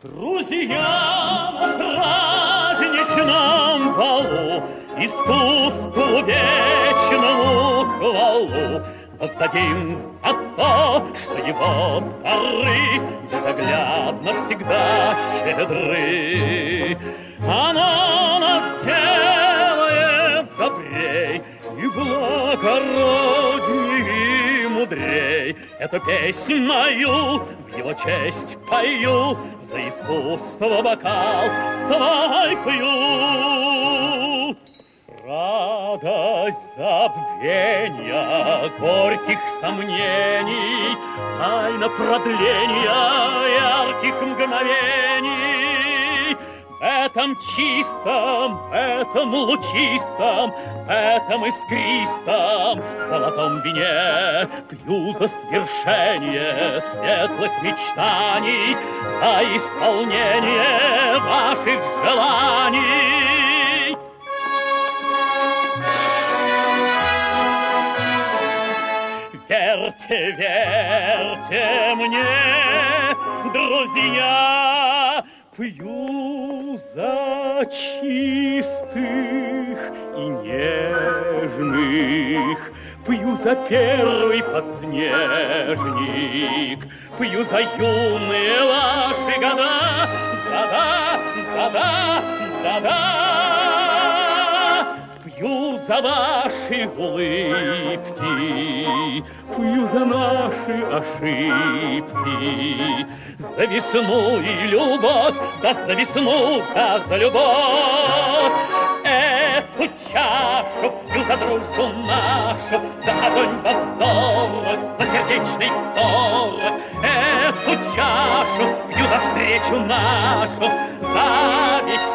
Друзья, на праздничном балу искусству вечному хвалу воздадим за то, что его дары безоглядно всегда щедры. Оно нас делает добрей и благородней и мудрей. Эту песнь мою в его честь пою, за искусство бокал свой пью. Радость забвения горьких сомнений, тайна продления ярких мгновений. В этом чистом, в этом лучистом, в этом искристом золотом вине пью за свершение светлых мечтаний, за исполнение ваших желаний. Верьте, верьте мне, друзья, пью за чистых и нежных, пью за первый подснежник, пью за юные ваши года, года, года, года. Пью за ваши улыбки, пью за наши ошибки, за весну и любовь, да за весну, да за любовь. Эту чашу пью за дружбу нашу, за огонь во взорах, за сердечный торг. Эту чашу пью за встречу нашу, за весну.